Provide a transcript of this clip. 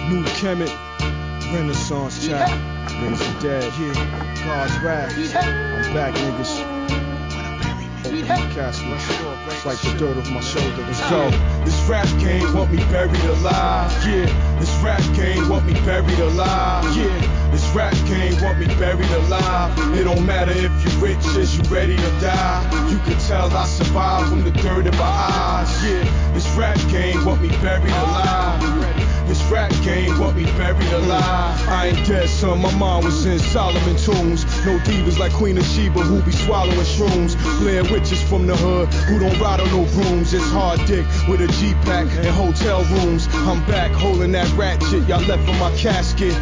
New Kemet, Renaissance child, raised the dead, yeah, God's wrath. I'm back, niggas. Open my casket, it's like the dirt off my shoulder. Let's go. This rap game want me buried alive. Yeah, this rap game want me buried alive. Yeah, this rap game want me buried alive. It don't matter if you rich, is you ready to die? You can tell I survived from the dirt in my eyes. Yeah, this rap game want me buried alive. This rap game want me buried alive. I ain't dead, son, my mind was in Solomon tombs. No divas like Queen of Sheba who be swallowing shrooms. Blair witches from the hood who don't ride on no brooms. It's hard dick with a G-pack and hotel rooms. I'm back holding that ratchet y'all left in my casket.